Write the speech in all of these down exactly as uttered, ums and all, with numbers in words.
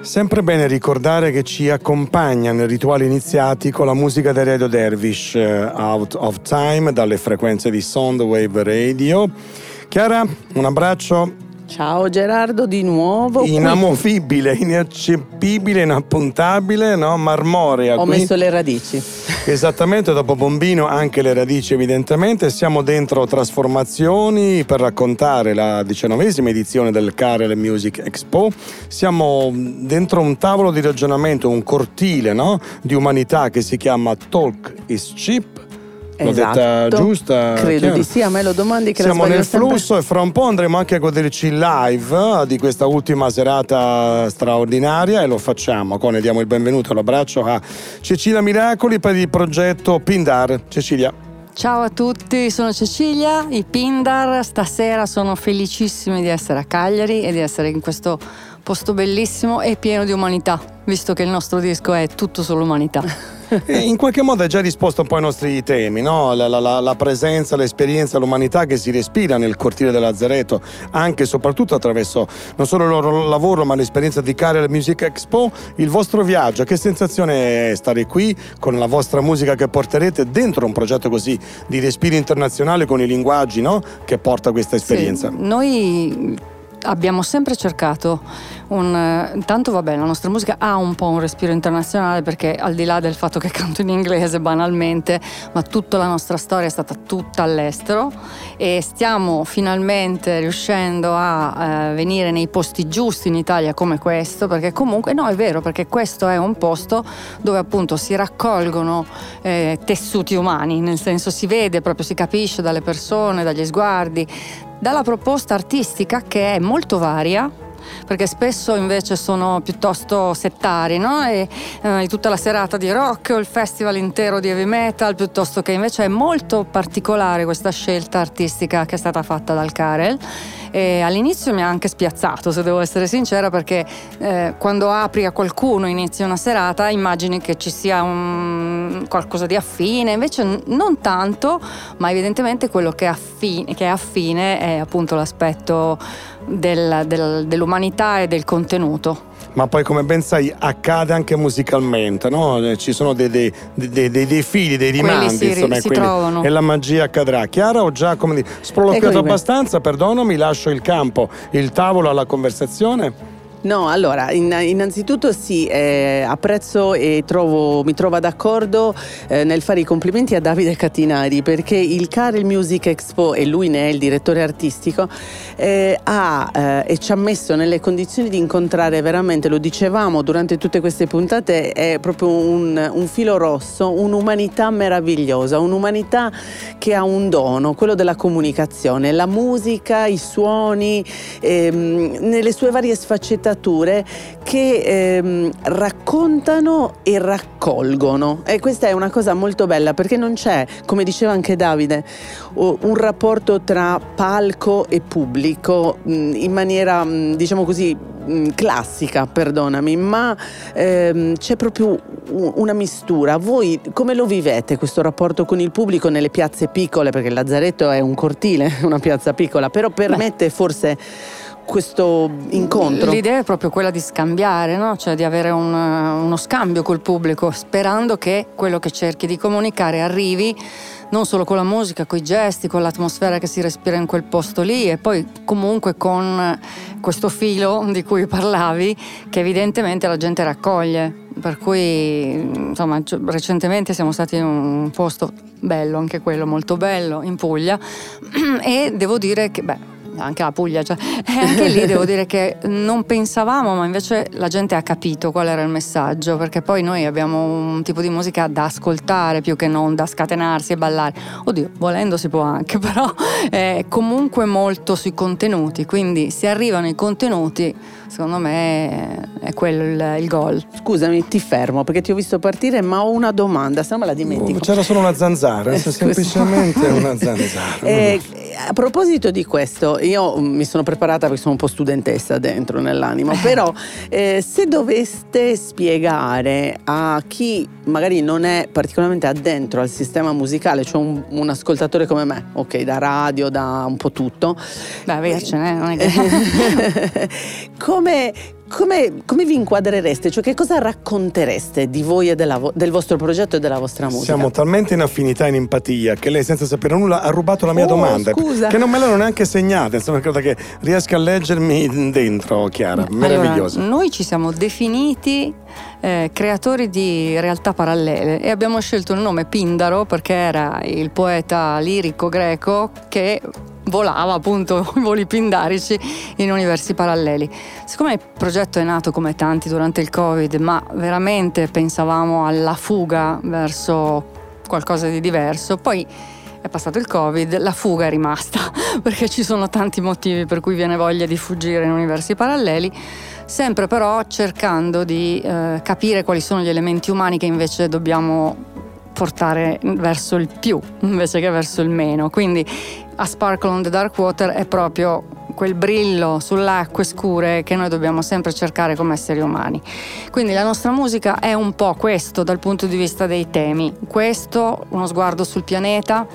Sempre bene ricordare che ci accompagna nel rituale iniziatico la musica di Radio Dervish, uh, Out of Time, dalle frequenze di Soundwave Radio. Chiara, un abbraccio. Ciao Gerardo, di nuovo. Inamovibile, ineccepibile, inappuntabile, no? Marmorea. Ho qui. messo le radici. Esattamente, dopo Bombino anche le radici evidentemente. Siamo dentro Trasformazioni per raccontare la diciannovesima edizione del Carel Music Expo. Siamo dentro un tavolo di ragionamento, un cortile, no? Di umanità che si chiama Talk is Cheap. L'ho Esatto. detta giusta? Credo Chiaro? di sì, a me lo domandi che Siamo la nel sempre. flusso e fra un po' andremo anche a goderci live di questa ultima serata straordinaria e lo facciamo. Qua ne diamo il benvenuto e l'abbraccio a Cecilia Miracoli per il progetto Pindar. Cecilia. Ciao a tutti, sono Cecilia, i Pindar. Stasera sono felicissimi di essere a Cagliari e di essere in questo posto bellissimo e pieno di umanità, visto che il nostro disco è tutto sull'umanità. E in qualche modo hai già risposto un po' ai nostri temi, no? La, la, la presenza, l'esperienza, l'umanità che si respira nel cortile del Lazzaretto, anche e soprattutto attraverso non solo il loro lavoro ma l'esperienza di Carel Music Expo. Il vostro viaggio, che sensazione è stare qui con la vostra musica che porterete dentro un progetto così di respiro internazionale con i linguaggi, no? Che porta questa esperienza? Sì, noi abbiamo sempre cercato un... Intanto vabbè, la nostra musica ha un po' un respiro internazionale perché al di là del fatto che canto in inglese banalmente, ma tutta la nostra storia è stata tutta all'estero e stiamo finalmente riuscendo a eh, venire nei posti giusti in Italia come questo, perché comunque no, è vero, perché questo è un posto dove appunto si raccolgono eh, tessuti umani, nel senso si vede proprio, si capisce dalle persone, dagli sguardi, dalla proposta artistica che è molto varia, perché spesso invece sono piuttosto settari, no? E eh, tutta la serata di rock o il festival intero di heavy metal, piuttosto che invece è molto particolare questa scelta artistica che è stata fatta dal Carel. E all'inizio mi ha anche spiazzato, se devo essere sincera, perché eh, quando apri a qualcuno, inizi una serata, immagini che ci sia un, qualcosa di affine, invece non tanto, ma evidentemente quello che è affine, che è, affine è appunto l'aspetto del, del, dell'umanità e del contenuto. Ma poi, come ben sai, accade anche musicalmente, no? Ci sono dei, dei, dei, dei, dei fili, dei rimandi, si, insomma, si quindi, trovano. e la magia accadrà. Chiara, ho già, come dire, sproloquiato abbastanza, perdonami, lascio il campo, il tavolo alla conversazione. No, allora, in, innanzitutto sì, eh, apprezzo e trovo, mi trovo d'accordo eh, nel fare i complimenti a Davide Catinari, perché il Carel Music Expo, e lui ne è il direttore artistico, eh, ha eh, e ci ha messo nelle condizioni di incontrare veramente, lo dicevamo durante tutte queste puntate, è proprio un, un filo rosso, un'umanità meravigliosa, un'umanità che ha un dono, quello della comunicazione, la musica, i suoni, ehm, nelle sue varie sfaccettature che ehm, raccontano e raccolgono, e questa è una cosa molto bella, perché non c'è, come diceva anche Davide, un rapporto tra palco e pubblico in maniera, diciamo così, classica, perdonami, ma ehm, c'è proprio una mistura. Voi come lo vivete questo rapporto con il pubblico nelle piazze piccole? Perché il Lazzaretto è un cortile, una piazza piccola, però permette Beh. forse questo incontro. L'idea è proprio quella di scambiare, no? Cioè di avere un, uno scambio col pubblico, sperando che quello che cerchi di comunicare arrivi non solo con la musica, con i gesti, con l'atmosfera che si respira in quel posto lì, e poi comunque con questo filo di cui parlavi che evidentemente la gente raccoglie. Per cui insomma recentemente siamo stati in un posto bello, anche quello molto bello, in Puglia, e devo dire che beh anche la Puglia, cioè, e anche lì devo dire che non pensavamo, ma invece la gente ha capito qual era il messaggio, perché poi noi abbiamo un tipo di musica da ascoltare più che non da scatenarsi e ballare. Oddio, volendo si può anche, però è comunque molto sui contenuti, quindi se arrivano i contenuti, secondo me è quello il, il goal. Scusami, ti fermo perché ti ho visto partire, ma ho una domanda, se no me la dimentico. C'era solo una zanzara, eh, semplicemente una zanzara. Eh, a proposito di questo, io mi sono preparata perché sono un po' studentessa dentro nell'animo, però eh, se doveste spiegare a chi magari non è particolarmente addentro al sistema musicale, cioè un, un ascoltatore come me, ok, da radio, da un po' tutto, beh, avercene, non è che... come, come, come vi inquadrereste? Cioè, che cosa raccontereste di voi e della, del vostro progetto e della vostra musica? Siamo talmente in affinità e in empatia che lei, senza sapere nulla, ha rubato la mia oh, domanda. Scusa. Che non me l'hanno neanche segnata. Insomma, credo che riesca a leggermi dentro, Chiara. Meravigliosa. Allora, noi ci siamo definiti eh, creatori di realtà parallele e abbiamo scelto il nome Pindaro perché era il poeta lirico greco che volava appunto i voli pindarici in universi paralleli. Siccome il progetto è nato come tanti durante il Covid, ma veramente pensavamo alla fuga verso qualcosa di diverso, poi è passato il Covid, la fuga è rimasta perché ci sono tanti motivi per cui viene voglia di fuggire in universi paralleli, sempre però cercando di eh, capire quali sono gli elementi umani che invece dobbiamo portare verso il più invece che verso il meno. Quindi A Sparkle on the Dark Water è proprio quel brillo sulle acque scure che noi dobbiamo sempre cercare come esseri umani. Quindi la nostra musica è un po' questo dal punto di vista dei temi. Questo, uno sguardo sul pianeta,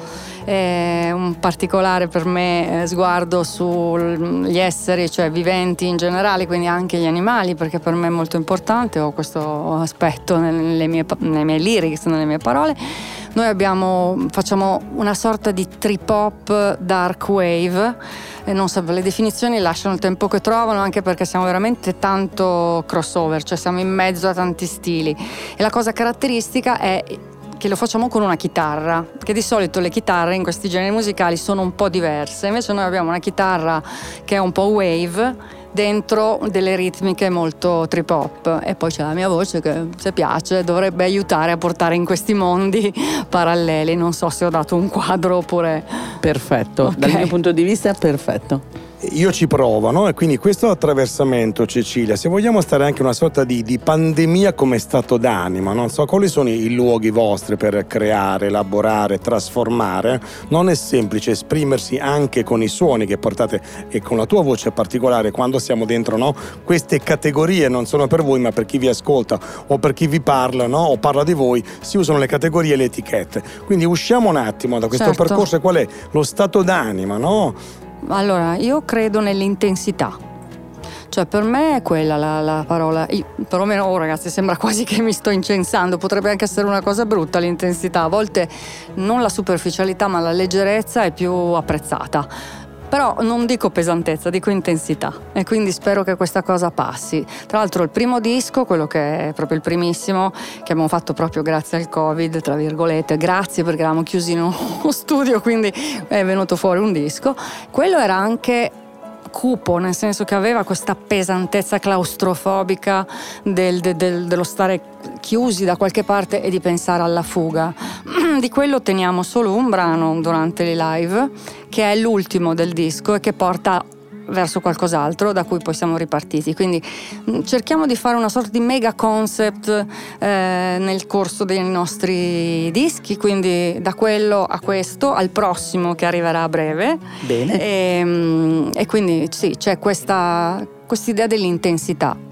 eh, un particolare per me eh, sguardo sugli esseri, cioè viventi in generale, quindi anche gli animali, perché per me è molto importante, ho questo aspetto nelle mie, nelle mie lyrics, nelle mie parole. Noi abbiamo, facciamo una sorta di trip hop dark wave, e non so, le definizioni lasciano il tempo che trovano, anche perché siamo veramente tanto crossover, cioè siamo in mezzo a tanti stili, e la cosa caratteristica è che lo facciamo con una chitarra, che di solito le chitarre in questi generi musicali sono un po' diverse, invece noi abbiamo una chitarra che è un po' wave dentro delle ritmiche molto trip hop, e poi c'è la mia voce che, se piace, dovrebbe aiutare a portare in questi mondi paralleli. Non so se ho dato un quadro oppure... Perfetto, okay. Dal mio punto di vista è perfetto. Io ci provo, no? E quindi questo attraversamento, Cecilia, se vogliamo stare anche una sorta di, di pandemia come stato d'anima, non so quali sono i luoghi vostri per creare, elaborare, trasformare. Non è semplice esprimersi anche con i suoni che portate e con la tua voce particolare quando siamo dentro, no? Queste categorie non sono per voi, ma per chi vi ascolta o per chi vi parla, no? O parla di voi, si usano le categorie e le etichette. Quindi usciamo un attimo da questo certo. percorso, e qual è lo stato d'anima, no? Allora, io credo nell'intensità, cioè per me è quella la, la parola. Io, perlomeno, oh ragazzi, sembra quasi che mi sto incensando, potrebbe anche essere una cosa brutta l'intensità, a volte non la superficialità ma la leggerezza è più apprezzata, però non dico pesantezza, dico intensità, e quindi spero che questa cosa passi. Tra l'altro il primo disco, quello che è proprio il primissimo, che abbiamo fatto proprio grazie al Covid, tra virgolette, grazie perché eravamo chiusi in uno studio, quindi è venuto fuori un disco, quello era anche cupo, nel senso che aveva questa pesantezza claustrofobica del, del, del, dello stare chiusi da qualche parte e di pensare alla fuga. Di quello teniamo solo un brano durante i live, che è l'ultimo del disco e che porta verso qualcos'altro da cui poi siamo ripartiti. Quindi cerchiamo di fare una sorta di mega concept eh, nel corso dei nostri dischi, quindi da quello a questo al prossimo che arriverà a breve. Bene. E, e quindi sì, c'è questa quest'idea dell'intensità.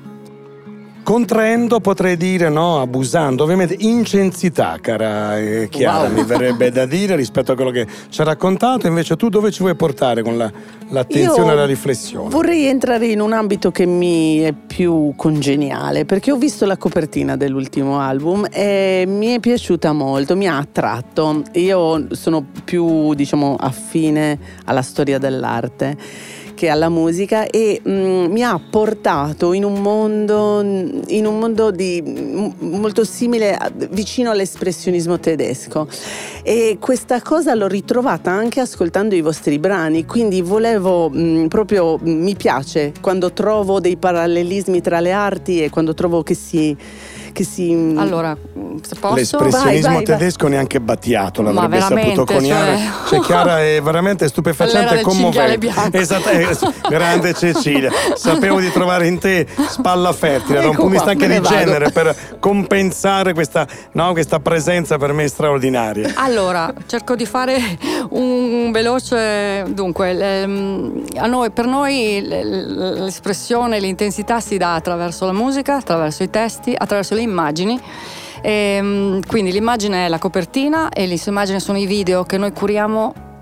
Contraendo, potrei dire, no, abusando, ovviamente, incensità, cara eh, Chiara, Wow. mi verrebbe da dire, rispetto a quello che ci ha raccontato. Invece tu dove ci vuoi portare con la, l'attenzione Io e la riflessione? Vorrei entrare in un ambito che mi è più congeniale, perché ho visto la copertina dell'ultimo album e mi è piaciuta molto, mi ha attratto. Io sono più, diciamo, affine alla storia dell'arte che alla musica, e mh, mi ha portato in un mondo in un mondo di, m- molto simile, a, vicino all'espressionismo tedesco, e questa cosa l'ho ritrovata anche ascoltando i vostri brani, quindi volevo mh, proprio mi piace quando trovo dei parallelismi tra le arti e quando trovo che si che si Allora, se posso, l'espressionismo vai, vai, tedesco vai. Neanche Battiato l'avrebbe veramente, saputo coniare. cioè... Cioè, Chiara è veramente stupefacente e commovente. Esatto, eh, grande Cecilia, sapevo di trovare in te spalla fertile, da un Ecco punto di vista qua, anche me di ne vado. genere, per compensare questa, no, questa presenza per me straordinaria. Allora, cerco di fare un veloce. Dunque, le, a noi, per noi l'espressione, l'intensità si dà attraverso la musica, attraverso i testi, attraverso le immagini. E, quindi l'immagine è la copertina e l'immagine sono i video che noi curiamo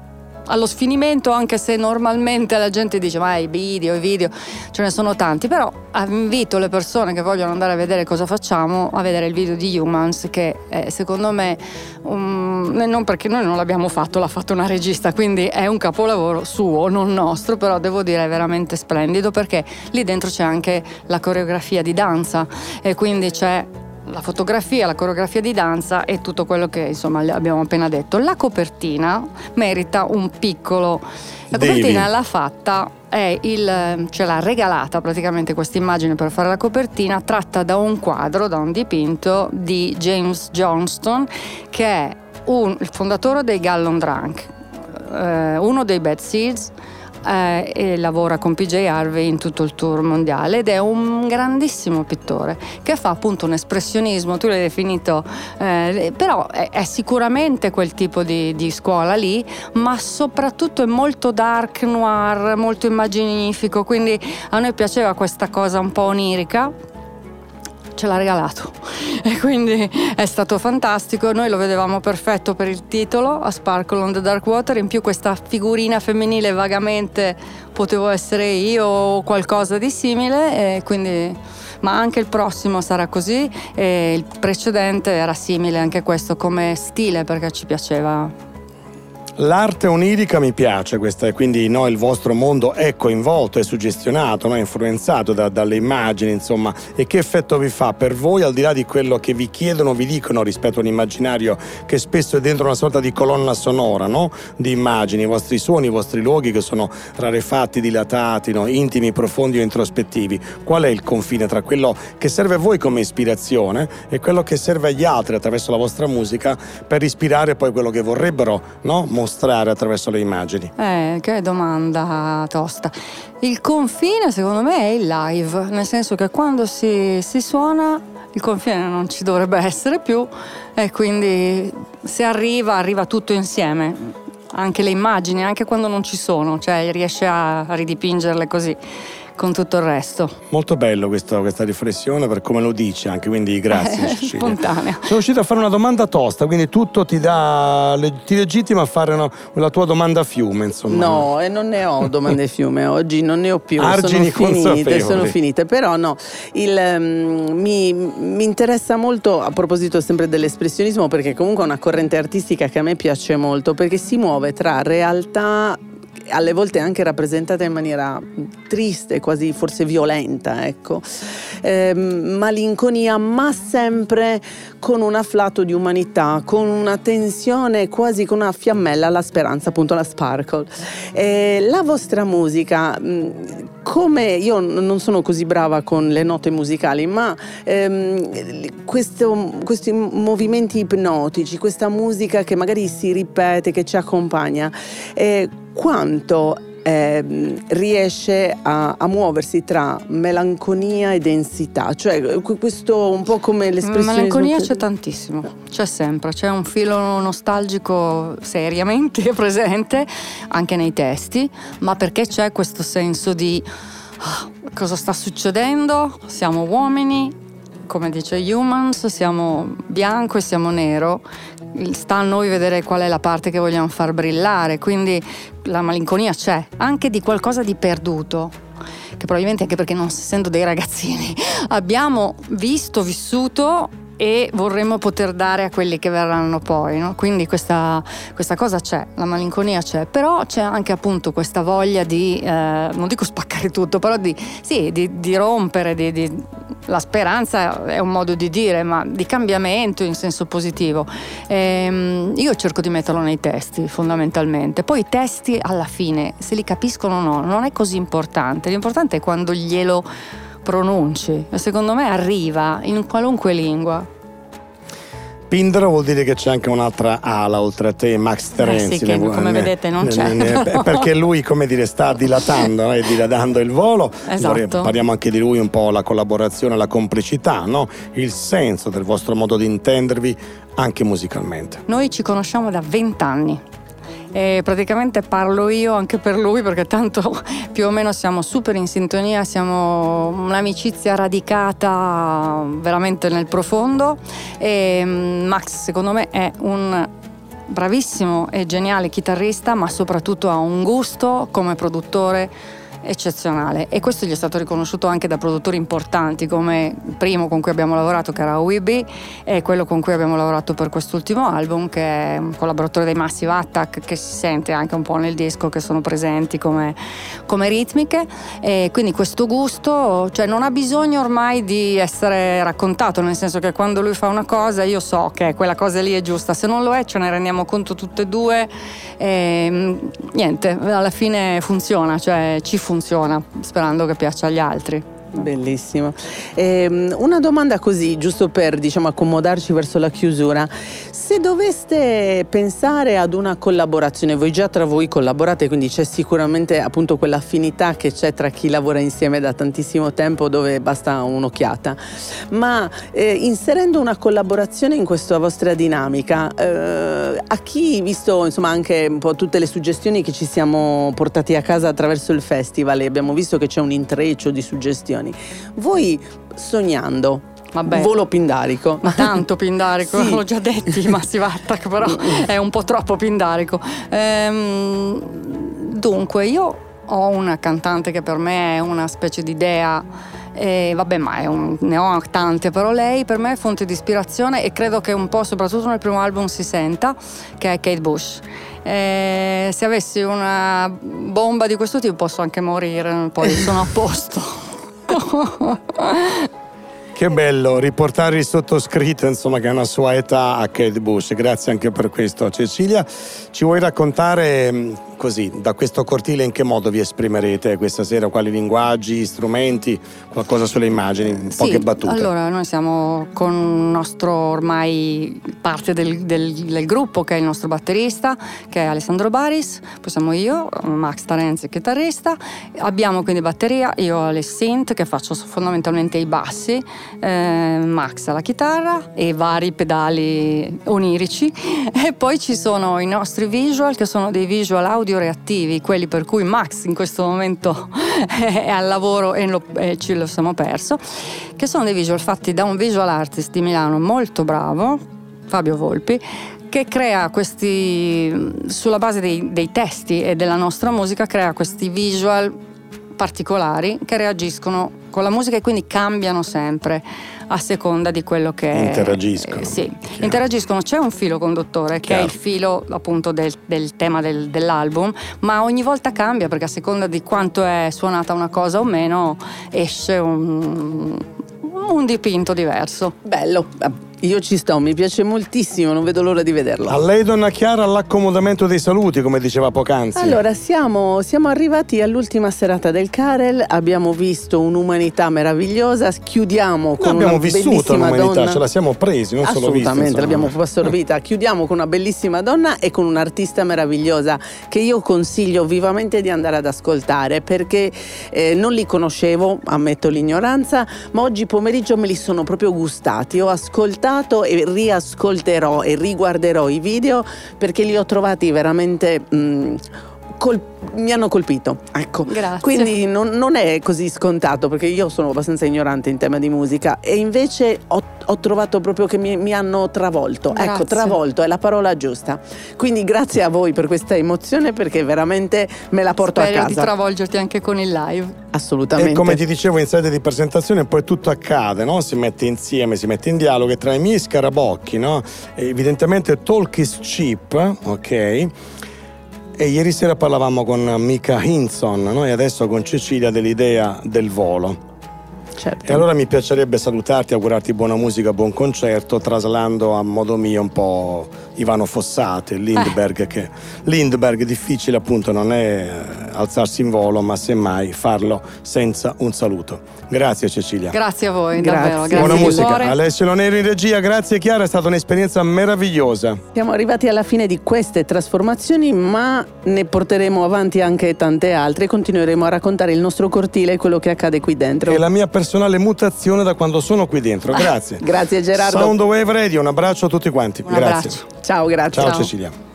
allo sfinimento, anche se normalmente la gente dice ma i video, i video ce ne sono tanti, però invito le persone che vogliono andare a vedere cosa facciamo a vedere il video di Humans, che è, secondo me um, non perché noi non l'abbiamo fatto, l'ha fatto una regista, quindi è un capolavoro suo, non nostro, però devo dire è veramente splendido, perché lì dentro c'è anche la coreografia di danza e quindi c'è la fotografia, la coreografia di danza e tutto quello che insomma abbiamo appena detto. La copertina merita un piccolo, la copertina Devi. l'ha fatta, è il, ce l'ha regalata praticamente questa immagine per fare la copertina, tratta da un quadro, da un dipinto di James Johnston, che è un, il fondatore dei Gallon Drunk, eh, uno dei Bad Seeds, Eh, e lavora con P J Harvey in tutto il tour mondiale, ed è un grandissimo pittore che fa appunto un espressionismo, tu l'hai definito, eh, però è, è sicuramente quel tipo di, di scuola lì, ma soprattutto è molto dark noir, molto immaginifico, quindi a noi piaceva questa cosa un po' onirica. Ce l'ha regalato e quindi è stato fantastico. Noi lo vedevamo perfetto per il titolo, A Sparkle on the Dark Water, in più questa figurina femminile, vagamente potevo essere io o qualcosa di simile, e quindi, ma anche il prossimo sarà così, e il precedente era simile anche questo come stile, perché ci piaceva. L'arte onirica mi piace questa, quindi no, il vostro mondo è coinvolto, è suggestionato, no, è influenzato da, dalle immagini, insomma. E che effetto vi fa per voi, al di là di quello che vi chiedono, vi dicono rispetto a un immaginario che spesso è dentro una sorta di colonna sonora, no, di immagini, i vostri suoni, i vostri luoghi che sono rarefatti, dilatati, no, intimi, profondi o introspettivi. Qual è il confine tra quello che serve a voi come ispirazione e quello che serve agli altri attraverso la vostra musica per ispirare poi quello che vorrebbero, no, mostrare attraverso le immagini? Eh, che domanda tosta. Il confine secondo me è il live, nel senso che quando si, si suona il confine non ci dovrebbe essere più, e quindi se arriva, arriva tutto insieme, anche le immagini, anche quando non ci sono, cioè riesce a ridipingerle così con tutto il resto. Molto bello questo, questa riflessione per come lo dici anche, quindi grazie. Eh, spontanea. Sono riuscito a fare una domanda tosta, quindi tutto ti dà, ti legittima a fare una, la tua domanda a fiume, insomma. No, e non ne ho domande a fiume, oggi non ne ho più, Argini sono finite, consapevoli. sono finite, però no, il, um, mi, mi interessa molto, a proposito sempre dell'espressionismo, perché comunque è una corrente artistica che a me piace molto, perché si muove tra realtà alle volte anche rappresentata in maniera triste, quasi forse violenta, ecco, eh, malinconia, ma sempre con un afflato di umanità, con una tensione, quasi con una fiammella alla speranza, appunto la sparkle. Eh, la vostra musica, come io non sono così brava con le note musicali, ma ehm, questo, questi movimenti ipnotici, questa musica che magari si ripete, che ci accompagna, eh, quanto eh, riesce a, a muoversi tra melanconia e densità, cioè questo un po' come l'espressione. Melanconia c'è tantissimo, c'è sempre, c'è un filo nostalgico seriamente presente anche nei testi, ma perché c'è questo senso di oh, cosa sta succedendo, siamo uomini, come dice Humans, siamo bianco e siamo nero, sta a noi vedere qual è la parte che vogliamo far brillare, quindi la malinconia c'è, anche di qualcosa di perduto, che probabilmente anche perché non essendo dei ragazzini abbiamo visto, vissuto e vorremmo poter dare a quelli che verranno poi, no? Quindi questa, questa cosa c'è, la malinconia c'è, però c'è anche appunto questa voglia di, eh, non dico spaccare tutto, però di, sì, di, di rompere, di, di, la speranza è un modo di dire, ma di cambiamento in senso positivo. E, io cerco di metterlo nei testi fondamentalmente, poi i testi alla fine, se li capiscono o no, non è così importante, l'importante è quando glielo pronunci, e secondo me arriva in qualunque lingua. Pindaro vuol dire che c'è anche un'altra ala oltre a te, Max Terenzi. Eh sì, che ne, come ne, vedete non ne, c'è. Ne, perché lui, come dire, sta dilatando e eh, dilatando il volo. Esatto. Parliamo anche di lui, un po' la collaborazione, la complicità, no? Il senso del vostro modo di intendervi anche musicalmente. Noi ci conosciamo da vent'anni. E praticamente parlo io anche per lui, perché tanto più o meno siamo super in sintonia, siamo un'amicizia radicata veramente nel profondo, e Max secondo me è un bravissimo e geniale chitarrista, ma soprattutto ha un gusto come produttore eccezionale, e questo gli è stato riconosciuto anche da produttori importanti come il primo con cui abbiamo lavorato, che era Weebie, e quello con cui abbiamo lavorato per quest'ultimo album, che è un collaboratore dei Massive Attack, che si sente anche un po' nel disco, che sono presenti come, come ritmiche. E quindi questo gusto, cioè, non ha bisogno ormai di essere raccontato, nel senso che quando lui fa una cosa io so che quella cosa lì è giusta, se non lo è ce ne rendiamo conto tutte e due, e niente, alla fine funziona, cioè ci funziona. funziona, sperando che piaccia agli altri. Bellissimo. Eh, una domanda così, giusto per, diciamo, accomodarci verso la chiusura. Se doveste pensare ad una collaborazione, voi già tra voi collaborate, quindi c'è sicuramente appunto quell'affinità che c'è tra chi lavora insieme da tantissimo tempo, dove basta un'occhiata, ma eh, inserendo una collaborazione in questa vostra dinamica, eh, a chi, visto insomma anche un po' tutte le suggestioni che ci siamo portati a casa attraverso il festival, e abbiamo visto che c'è un intreccio di suggestioni, voi sognando, Vabbè, volo pindarico, ma tanto pindarico, sì. l'ho già detti, Massive Attack, però è un po' troppo pindarico. Ehm, dunque, io ho una cantante che per me è una specie di dea, e vabbè, ma è un, ne ho tante, però lei per me è fonte di ispirazione, e credo che un po', soprattutto nel primo album, si senta, che è Kate Bush. E se avessi una bomba di questo tipo posso anche morire, poi sono a posto. Che bello riportare il sottoscritto, insomma, che ha una sua età, a Kate Bush. Grazie anche per questo. Cecilia, ci vuoi raccontare così, da questo cortile, in che modo vi esprimerete questa sera? Quali linguaggi, strumenti, qualcosa sulle immagini, sì, poche battute? Allora, noi siamo con il nostro ormai parte del, del, del gruppo, che è il nostro batterista, che è Alessandro Baris, poi siamo io, Max Tarenzi, chitarrista, abbiamo quindi batteria, io ho le synth, che faccio fondamentalmente i bassi, eh, Max alla chitarra e vari pedali onirici, e poi ci sono i nostri visual, che sono dei visual audio reattivi, quelli per cui Max in questo momento è al lavoro e, lo, e ci lo siamo perso, che sono dei visual fatti da un visual artist di Milano molto bravo, Fabio Volpi, che crea questi, sulla base dei, dei testi e della nostra musica, crea questi visual particolari che reagiscono con la musica e quindi cambiano sempre a seconda di quello che interagiscono. Eh, sì, Chiaro. interagiscono. C'è un filo conduttore che Chiaro. è il filo appunto del, del tema del, dell'album, ma ogni volta cambia, perché a seconda di quanto è suonata una cosa o meno esce un, un dipinto diverso. Bello. Io ci sto, mi piace moltissimo, non vedo l'ora di vederlo. A lei, donna Chiara, all'accomodamento dei saluti, come diceva poc'anzi. Allora, siamo, siamo arrivati all'ultima serata del Carel, abbiamo visto un'umanità meravigliosa, chiudiamo con abbiamo una vissuto bellissima l'umanità, donna. ce la siamo presi, non solo vista. Assolutamente, l'abbiamo assorbita. Chiudiamo con una bellissima donna e con un'artista meravigliosa che io consiglio vivamente di andare ad ascoltare, perché eh, non li conoscevo, ammetto l'ignoranza, ma oggi pomeriggio me li sono proprio gustati. Ho ascoltato e riascolterò e riguarderò i video, perché li ho trovati veramente mh, col- mi hanno colpito, ecco. Grazie. Quindi non, non è così scontato, perché io sono abbastanza ignorante in tema di musica, e invece ho, ho trovato proprio che mi, mi hanno travolto. Grazie. Ecco, travolto è la parola giusta. Quindi grazie a voi per questa emozione, perché veramente me la porto Spero a casa. di travolgerti anche con il live. Assolutamente. E come ti dicevo in sede di presentazione, poi tutto accade, no? Si mette insieme, si mette in dialogo, e tra i miei scarabocchi, no? E evidentemente talk is cheap, ok? E ieri sera parlavamo con Mika Hinson, no? E adesso con Cecilia dell'idea del volo. Certo. E allora mi piacerebbe salutarti, augurarti buona musica, buon concerto, traslando a modo mio un po' Ivano Fossati, Lindbergh, eh. che Lindbergh difficile appunto non è alzarsi in volo, ma semmai farlo senza un saluto. Grazie Cecilia. Grazie a voi, Grazie. davvero. Grazie Buona di musica. cuore. Alessio Lonero in regia, grazie Chiara, è stata un'esperienza meravigliosa. Siamo arrivati alla fine di queste trasformazioni, ma ne porteremo avanti anche tante altre. Continueremo a raccontare il nostro cortile e quello che accade qui dentro. E la mia personale mutazione da quando sono qui dentro. Grazie. Grazie Gerardo. Soundwave Radio, un abbraccio a tutti quanti. Un grazie. abbraccio. Ciao, grazie. Ciao Ciao. Cecilia.